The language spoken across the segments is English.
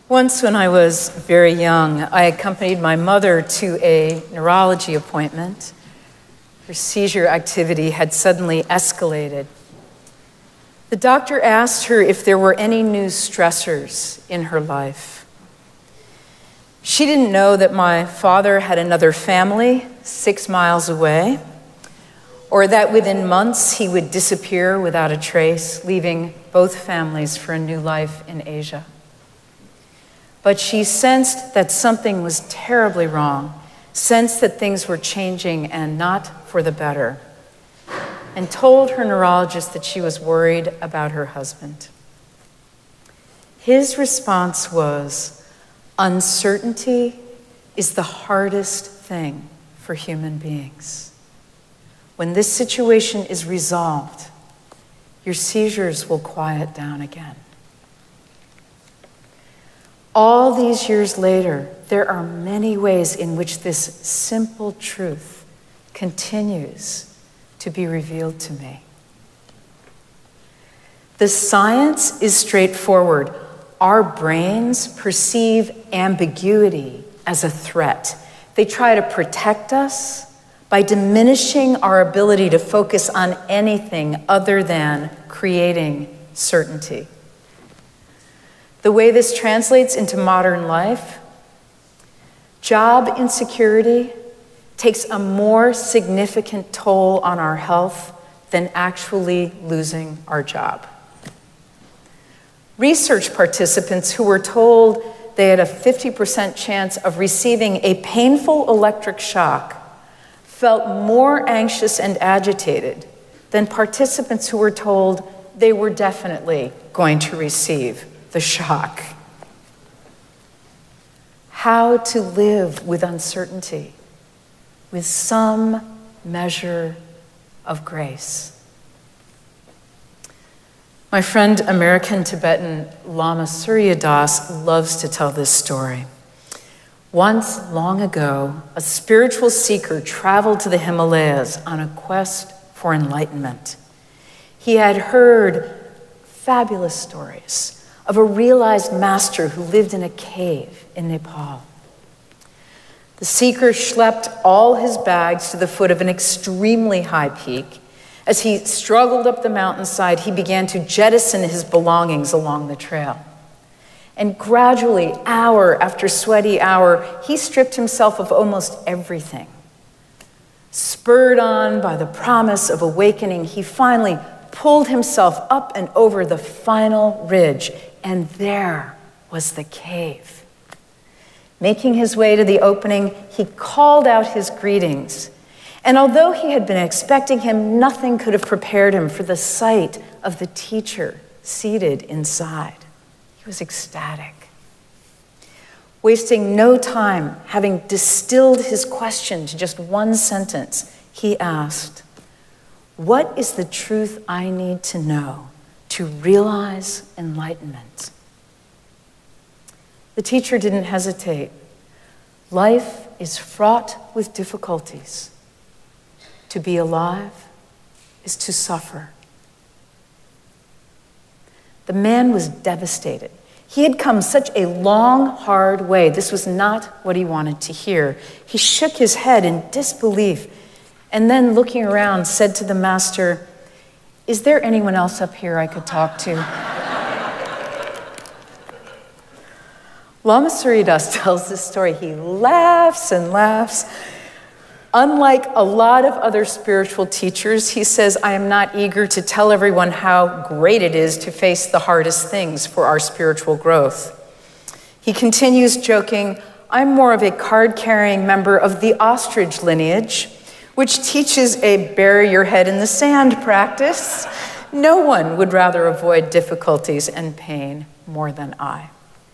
Once when I was very young, I accompanied my mother to a neurology appointment. Her seizure activity had suddenly escalated. The doctor asked her if there were any new stressors in her life. She didn't know that my father had another family 6 miles away, or that within months he would disappear without a trace, leaving both families for a new life in Asia. But she sensed that something was terribly wrong, sensed that things were changing and not for the better, and told her neurologist that she was worried about her husband. His response was, "Uncertainty is the hardest thing for human beings. When this situation is resolved, your seizures will quiet down again." All these years later, there are many ways in which this simple truth continues to be revealed to me. The science is straightforward. Our brains perceive ambiguity as a threat. They try to protect us by diminishing our ability to focus on anything other than creating certainty. The way this translates into modern life, job insecurity takes a more significant toll on our health than actually losing our job. Research participants who were told they had a 50% chance of receiving a painful electric shock felt more anxious and agitated than participants who were told they were definitely going to receive the shock. How to live with uncertainty, with some measure of grace. My friend, American Tibetan Lama Surya Das, loves to tell this story. Once, long ago, a spiritual seeker traveled to the Himalayas on a quest for enlightenment. He had heard fabulous stories of a realized master who lived in a cave in Nepal. The seeker schlepped all his bags to the foot of an extremely high peak. As he struggled up the mountainside, he began to jettison his belongings along the trail. And gradually, hour after sweaty hour, he stripped himself of almost everything. Spurred on by the promise of awakening, he finally pulled himself up and over the final ridge, and there was the cave. Making his way to the opening, he called out his greetings. And although he had been expecting him, nothing could have prepared him for the sight of the teacher seated inside. He was ecstatic. Wasting no time, having distilled his question to just one sentence, he asked, "What is the truth I need to know to realize enlightenment?" The teacher didn't hesitate. Life is fraught with difficulties. To be alive is to suffer. The man was devastated. He had come such a long, hard way. This was not what he wanted to hear. He shook his head in disbelief and then, looking around, said to the master, "Is there anyone else up here I could talk to?" Lama Surya Das tells this story. He laughs and laughs. Unlike a lot of other spiritual teachers, he says, "I am not eager to tell everyone how great it is to face the hardest things for our spiritual growth." He continues joking, "I'm more of a card-carrying member of the ostrich lineage, which teaches a bury your head in the sand practice. No one would rather avoid difficulties and pain more than I."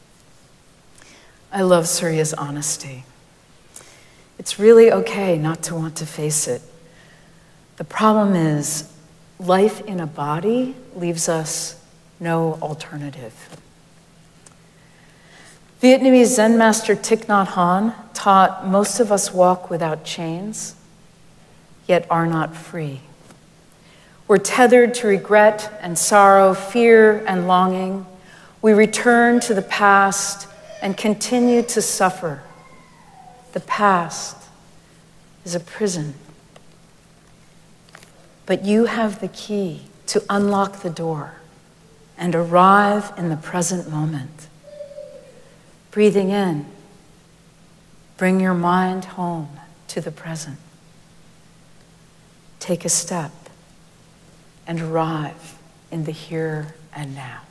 I love Surya's honesty. It's really okay not to want to face it. The problem is, life in a body leaves us no alternative. Vietnamese Zen master Thich Nhat Hanh taught most of us walk without chains, yet are not free. We're tethered to regret and sorrow, fear and longing. We return to the past, and continue to suffer. The past is a prison. But you have the key to unlock the door and arrive in the present moment. Breathing in, bring your mind home to the present. Take a step and arrive in the here and now.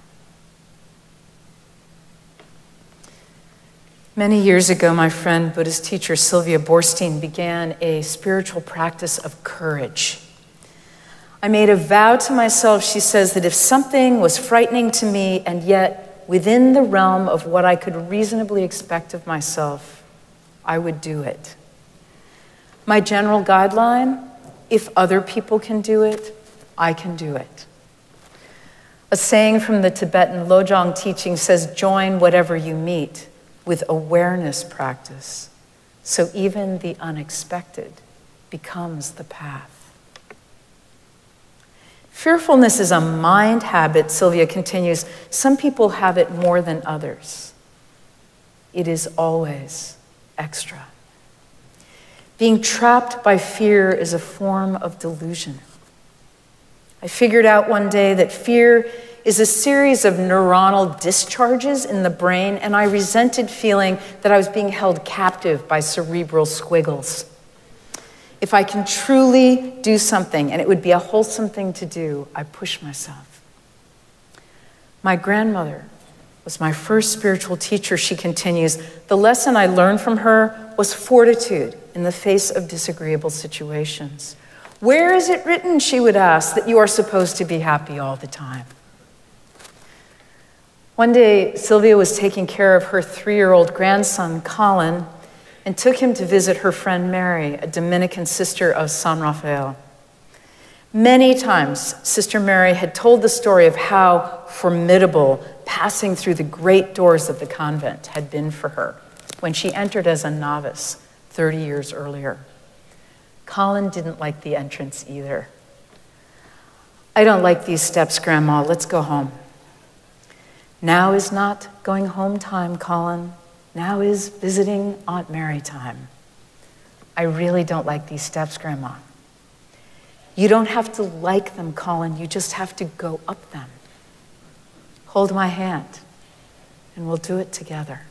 Many years ago, my friend, Buddhist teacher Sylvia Boorstein began a spiritual practice of courage. I made a vow to myself, she says, that if something was frightening to me and yet within the realm of what I could reasonably expect of myself, I would do it. My general guideline, if other people can do it, I can do it. A saying from the Tibetan Lojong teaching says, join whatever you meet with awareness practice, so even the unexpected becomes the path. Fearfulness is a mind habit, Sylvia continues. Some people have it more than others. It is always extra. Being trapped by fear is a form of delusion. I figured out one day that fear is a series of neuronal discharges in the brain, and I resented feeling that I was being held captive by cerebral squiggles. If I can truly do something, and it would be a wholesome thing to do, I push myself. My grandmother was my first spiritual teacher, she continues. The lesson I learned from her was fortitude in the face of disagreeable situations. Where is it written, she would ask, that you are supposed to be happy all the time? One day, Sylvia was taking care of her 3-year-old grandson, Colin, and took him to visit her friend Mary, a Dominican sister of San Rafael. Many times, Sister Mary had told the story of how formidable passing through the great doors of the convent had been for her when she entered as a novice 30 years earlier. Colin didn't like the entrance either. I don't like these steps, Grandma. Let's go home. Now is not going home time, Colin. Now is visiting Aunt Mary time. I really don't like these steps, Grandma. You don't have to like them, Colin. You just have to go up them. Hold my hand, and we'll do it together.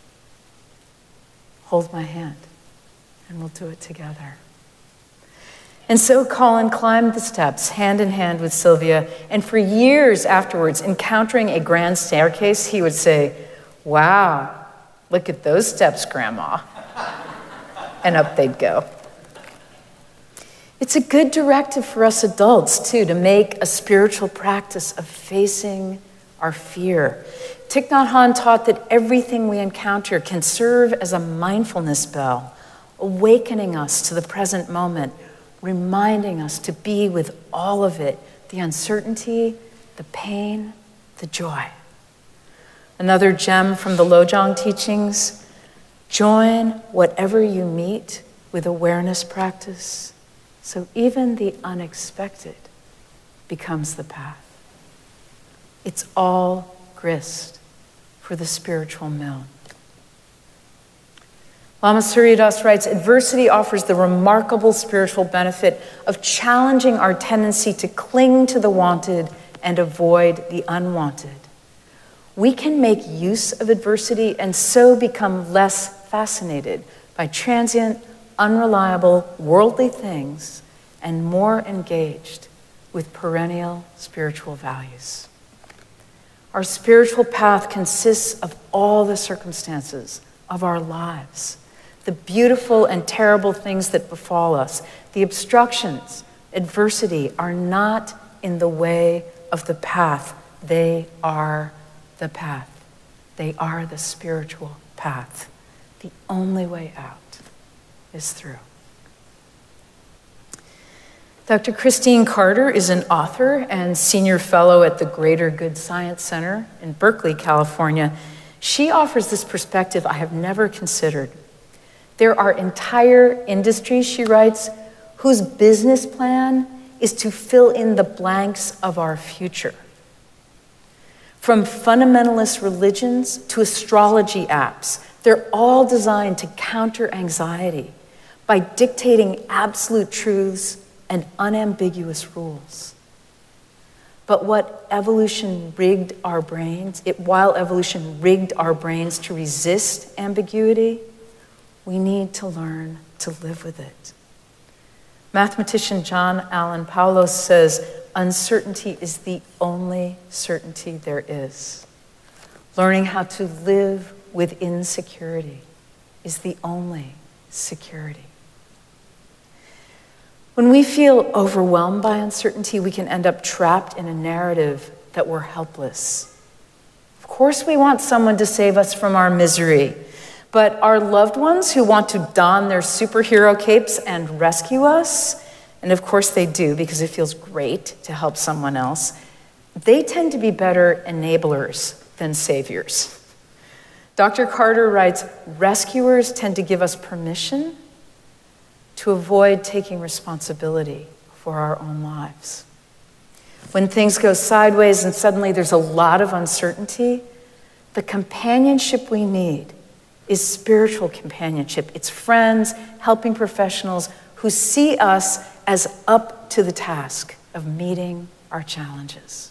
Hold my hand, and we'll do it together. And so Colin climbed the steps, hand in hand with Sylvia, and for years afterwards, encountering a grand staircase, he would say, wow, look at those steps, Grandma. And up they'd go. It's a good directive for us adults, too, to make a spiritual practice of facing our fear. Thich Nhat Hanh taught that everything we encounter can serve as a mindfulness bell, awakening us to the present moment, reminding us to be with all of it, the uncertainty, the pain, the joy. Another gem from the Lojong teachings, join whatever you meet with awareness practice, so even the unexpected becomes the path. It's all grist for the spiritual mill. Lama Surya Das writes, adversity offers the remarkable spiritual benefit of challenging our tendency to cling to the wanted and avoid the unwanted. We can make use of adversity and so become less fascinated by transient, unreliable, worldly things and more engaged with perennial spiritual values. Our spiritual path consists of all the circumstances of our lives, the beautiful and terrible things that befall us. The obstructions, adversity, are not in the way of the path. They are the path. They are the spiritual path. The only way out is through. Dr. Christine Carter is an author and senior fellow at the Greater Good Science Center in Berkeley, California. She offers this perspective I have never considered. There are entire industries, she writes, whose business plan is to fill in the blanks of our future. From fundamentalist religions to astrology apps, they're all designed to counter anxiety by dictating absolute truths and unambiguous rules. But while evolution rigged our brains to resist ambiguity, we need to learn to live with it. Mathematician John Allen Paulos says, uncertainty is the only certainty there is. Learning how to live with insecurity is the only security. When we feel overwhelmed by uncertainty, we can end up trapped in a narrative that we're helpless. Of course, we want someone to save us from our misery, but our loved ones who want to don their superhero capes and rescue us, and of course they do because it feels great to help someone else, they tend to be better enablers than saviors. Dr. Carter writes, rescuers tend to give us permission to avoid taking responsibility for our own lives. When things go sideways and suddenly there's a lot of uncertainty, the companionship we need is spiritual companionship. It's friends, helping professionals who see us as up to the task of meeting our challenges.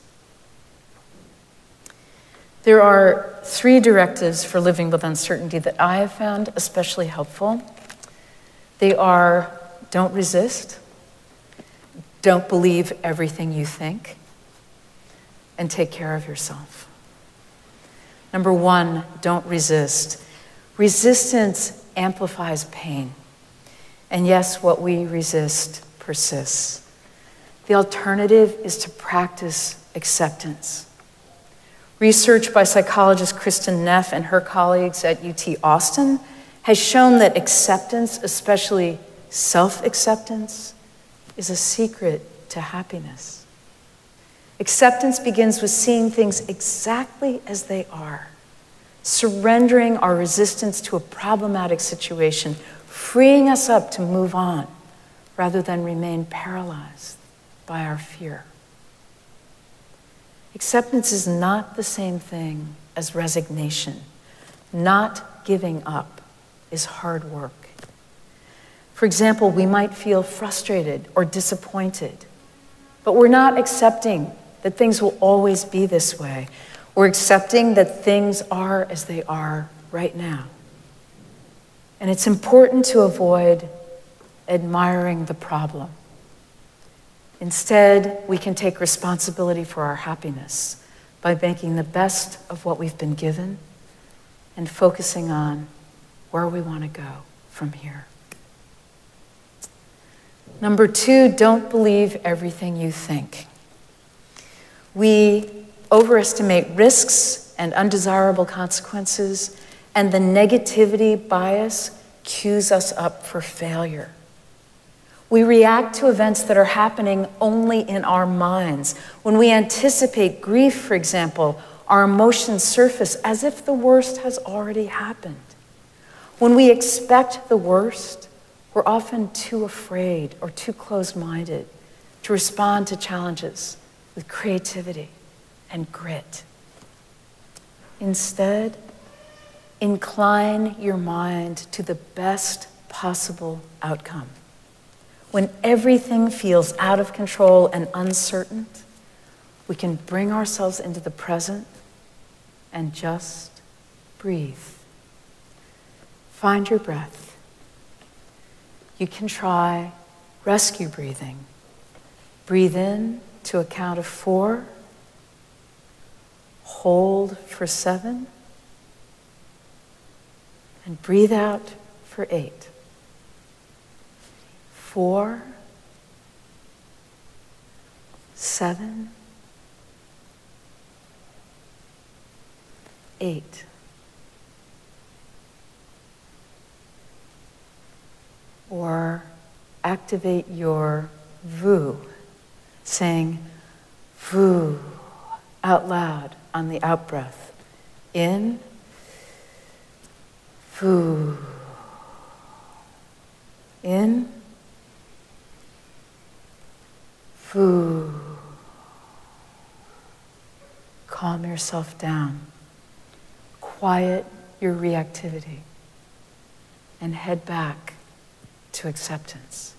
There are 3 directives for living with uncertainty that I have found especially helpful. They are, don't resist, don't believe everything you think, and take care of yourself. Number 1, don't resist. Resistance amplifies pain. And yes, what we resist persists. The alternative is to practice acceptance. Research by psychologist Kristen Neff and her colleagues at UT Austin has shown that acceptance, especially self-acceptance, is a secret to happiness. Acceptance begins with seeing things exactly as they are, surrendering our resistance to a problematic situation, freeing us up to move on rather than remain paralyzed by our fear. Acceptance is not the same thing as resignation. Not giving up is hard work. For example, we might feel frustrated or disappointed, but we're not accepting that things will always be this way. We're accepting that things are as they are right now. And it's important to avoid admiring the problem. Instead, we can take responsibility for our happiness by making the best of what we've been given and focusing on where we want to go from here. Number 2, don't believe everything you think. We overestimate risks and undesirable consequences, and the negativity bias cues us up for failure. We react to events that are happening only in our minds. When we anticipate grief, for example, our emotions surface as if the worst has already happened. When we expect the worst, we're often too afraid or too closed-minded to respond to challenges with creativity and grit. Instead, incline your mind to the best possible outcome. When everything feels out of control and uncertain, we can bring ourselves into the present and just breathe. Find your breath. You can try rescue breathing. Breathe in to a count of 4. Hold for 7. And breathe out for 8. 4, 7, 8. Or activate your VOO, saying VOO out loud on the out breath. In, VOO. In, VOO. calm yourself down, quiet your reactivity, and head back to acceptance.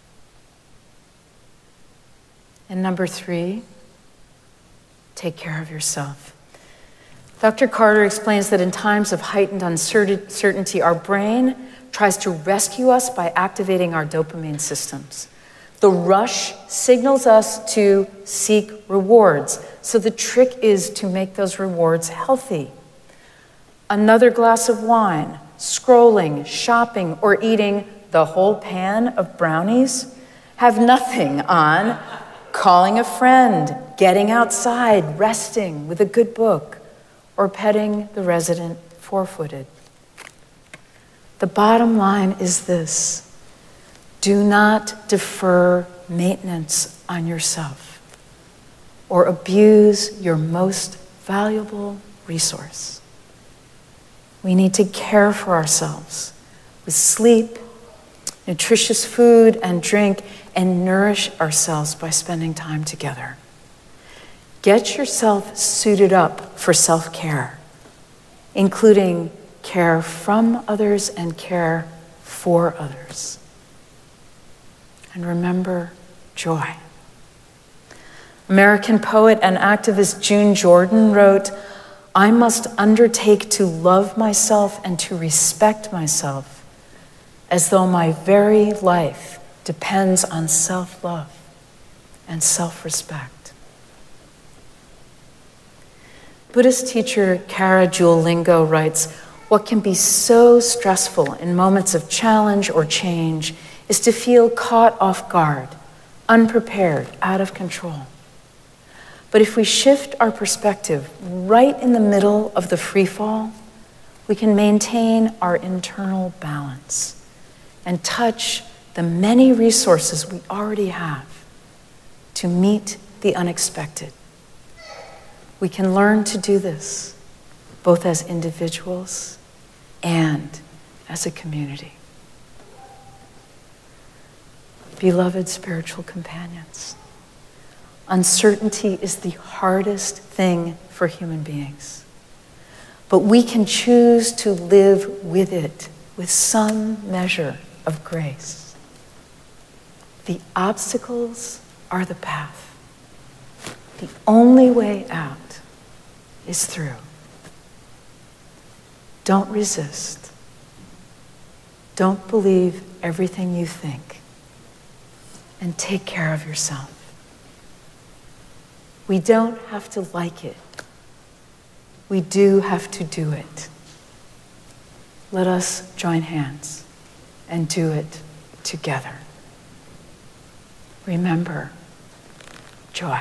And number 3, take care of yourself. Dr. Carter explains that in times of heightened uncertainty, our brain tries to rescue us by activating our dopamine systems. The rush signals us to seek rewards. So the trick is to make those rewards healthy. Another glass of wine, scrolling, shopping, or eating the whole pan of brownies have nothing on calling a friend, getting outside, resting with a good book, or petting the resident four-footed. The bottom line is this: do not defer maintenance on yourself or abuse your most valuable resource. We need to care for ourselves with sleep, nutritious food and drink, and nourish ourselves by spending time together. Get yourself suited up for self-care, including care from others and care for others. And remember joy. American poet and activist June Jordan wrote, "I must undertake to love myself and to respect myself as though my very life depends on self-love and self-respect." Buddhist teacher Kara Jewel Lingo writes, "What can be so stressful in moments of challenge or change is to feel caught off guard, unprepared, out of control. But if we shift our perspective right in the middle of the free fall, we can maintain our internal balance and touch the many resources we already have to meet the unexpected. We can learn to do this both as individuals and as a community." Beloved spiritual companions, uncertainty is the hardest thing for human beings, but we can choose to live with it with some measure of grace. The obstacles are the path. The only way out is through. Don't resist. Don't believe everything you think. And take care of yourself. We don't have to like it. We do have to do it. Let us join hands and do it together. Remember, joy.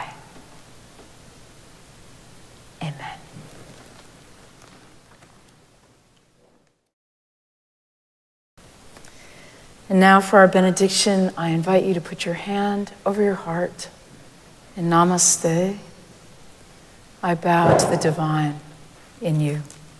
Amen. And now for our benediction, I invite you to put your hand over your heart in Namaste. I bow to the divine in you.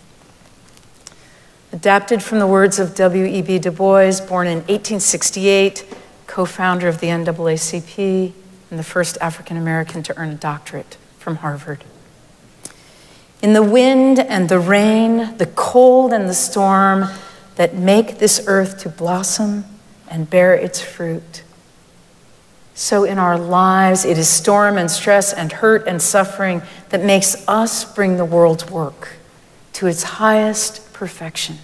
Adapted from the words of W.E.B. Du Bois, born in 1868, co-founder of the NAACP, and the first African American to earn a doctorate from Harvard. In the wind and the rain, the cold and the storm that make this earth to blossom and bear its fruit, so in our lives it is storm and stress and hurt and suffering that makes us bring the world's work to its highest perfection.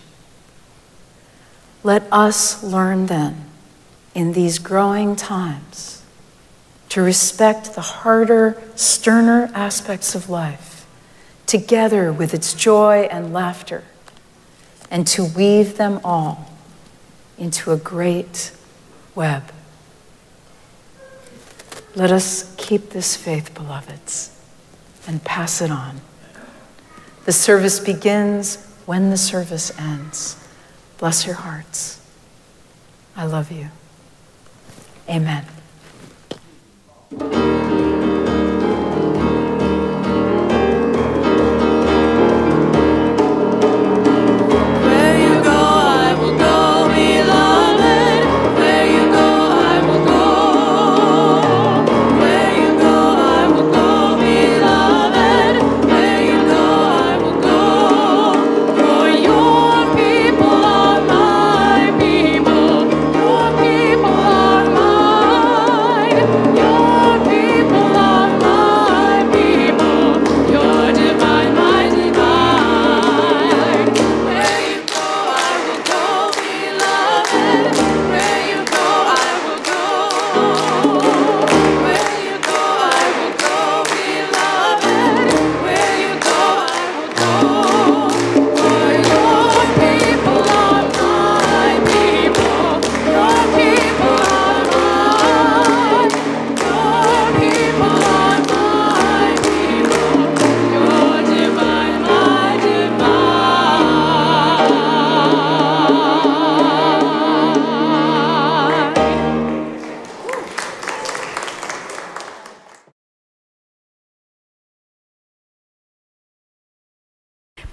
Let us learn then, in these growing times, to respect the harder, sterner aspects of life, together with its joy and laughter, and to weave them all into a great web. Let us keep this faith, beloveds, and pass it on. The service begins when the service ends. Bless your hearts. I love you. Amen.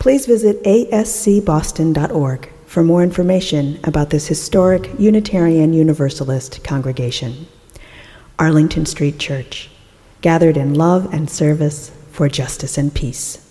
please visit ascboston.org for more information about this historic Unitarian Universalist congregation. Arlington Street Church, gathered in love and service for justice and peace.